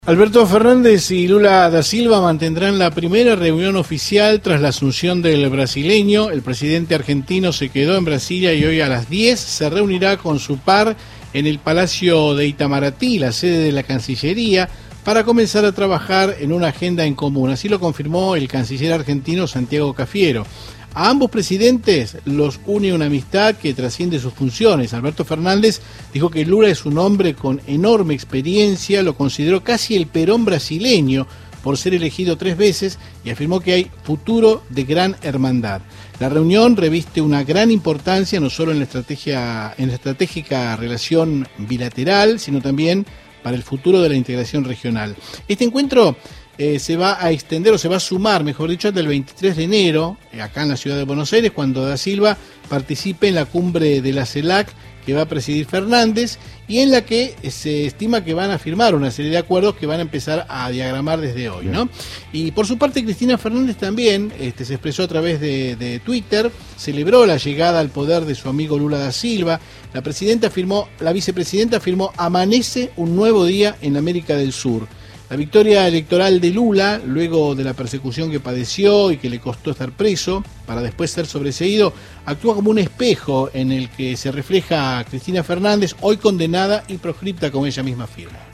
Alberto Fernández y Lula da Silva mantendrán la primera reunión oficial tras la asunción del brasileño. El presidente argentino se quedó en Brasilia y hoy a las 10 se reunirá con su par en el Palacio de Itamaraty, la sede de la Cancillería, para comenzar a trabajar en una agenda en común. Así lo confirmó el canciller argentino Santiago Cafiero. A ambos presidentes los une una amistad que trasciende sus funciones. Alberto Fernández dijo que Lula es un hombre con enorme experiencia, lo consideró casi el Perón brasileño por ser elegido 3 veces y afirmó que hay futuro de gran hermandad. La reunión reviste una gran importancia no solo en la estratégica relación bilateral, sino también para el futuro de la integración regional. Este encuentro se va a extender, o se va a sumar, mejor dicho, hasta el 23 de enero, acá en la ciudad de Buenos Aires, cuando da Silva participe en la cumbre de la CELAC que va a presidir Fernández y en la que se estima que van a firmar una serie de acuerdos que van a empezar a diagramar desde hoy, ¿no? Y por su parte Cristina Fernández también se expresó a través de Twitter, celebró la llegada al poder de su amigo Lula da Silva. La vicepresidenta afirmó: amanece un nuevo día en América del Sur. La victoria electoral de Lula, luego de la persecución que padeció y que le costó estar preso, para después ser sobreseído, actúa como un espejo en el que se refleja a Cristina Fernández, hoy condenada y proscripta, como ella misma afirma.